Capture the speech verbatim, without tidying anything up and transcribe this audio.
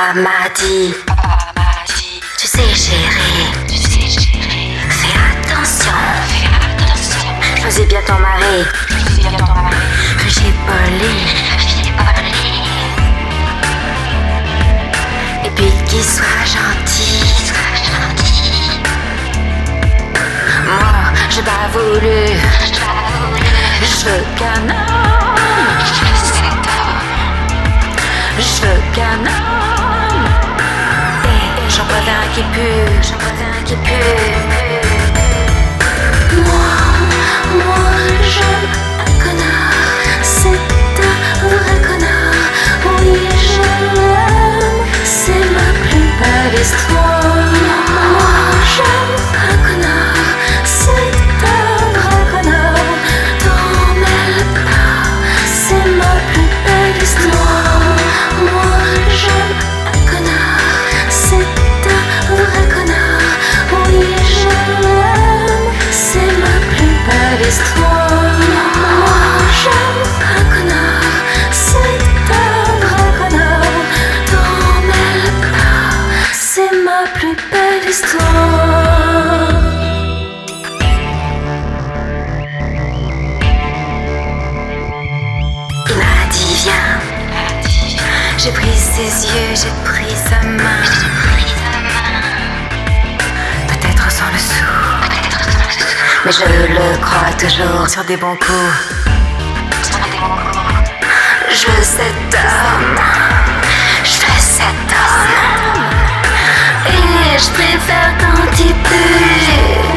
Papa m'a dit, tu sais chérie, tu sais chérie, fais attention, fais attention. Je faisais bien ton mari, je faisais bien ton mari, que j'ai poli, j'ai poli. Et puis qu'il soit gentil, qu'il soit gentil. Moi, j'ai pas voulu, j'ai pas voulu. Je veux qu'un homme, je veux cet homme, je veux qu'un homme. Et j'en préfère un qui pue, j'en préfère un qui pue. Moi, moi, j'aime un connard, c'est un vrai connard. Oui, je l'aime, c'est ma plus belle histoire. Moi, j'aime un connard, c'est un vrai connard. T'en mêles pas, c'est ma plus belle histoire. Moi, j'aime un connard, c'est un vrai connard. Oui, je l'aime, c'est ma plus belle histoire. Moi, j'aime un connard, c'est un vrai connard. T'en mêles pas, c'est ma plus belle histoire. Il m'a dit viens, j'ai pris ses yeux, j'ai pris sa main, peut-être sans le sou, mais je le crois toujours sur des bons coups. Je veux cet homme, je veux cet homme, et je préfère quand il pue.